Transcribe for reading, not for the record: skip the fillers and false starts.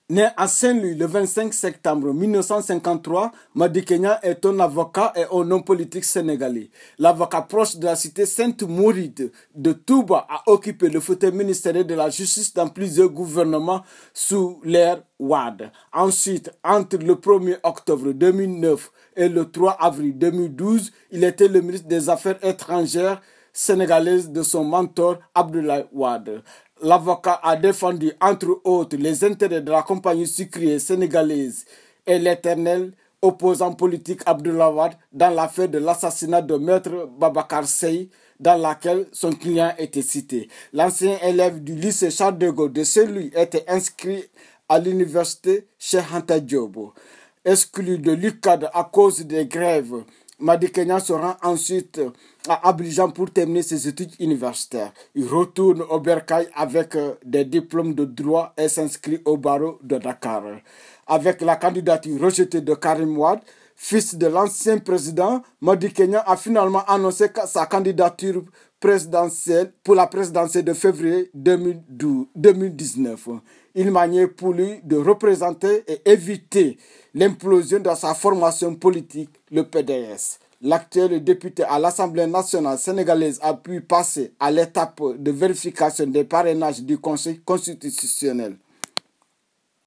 Né à Saint-Louis le 25 septembre 1953, Madi Kenya est un avocat et un homme politique sénégalais. L'avocat proche de la cité Sainte-Mauride de Touba a occupé le fauteuil ministériel de la justice dans plusieurs gouvernements sous l'ère Wade. Ensuite, entre le 1er octobre 2009 et le 3 avril 2012, il était le ministre des Affaires étrangères sénégalaise de son mentor Abdoulaye Wade. L'avocat a défendu, entre autres, les intérêts de la compagnie sucrière sénégalaise et l'éternel opposant politique Abdoulaye Wade dans l'affaire de l'assassinat de Maître Babacar Seye, dans laquelle son client était cité. L'ancien élève du lycée Charles de Gaulle de Saint-Louis était inscrit à l'université Cheikh Anta Diop. Exclu de l'UCAD à cause des grèves, Madi Kenya se rend ensuite à Abidjan pour terminer ses études universitaires. Il retourne au Bercail avec des diplômes de droit et s'inscrit au barreau de Dakar. Avec la candidature rejetée de Karim Wade, fils de l'ancien président, Madi Kenya a finalement annoncé sa candidature présidentielle pour la présidentielle de février 2019. Il maniait pour lui de représenter et éviter l'implosion de sa formation politique, le PDS. L'actuel député à l'Assemblée nationale sénégalaise a pu passer à l'étape de vérification des parrainages du Conseil constitutionnel.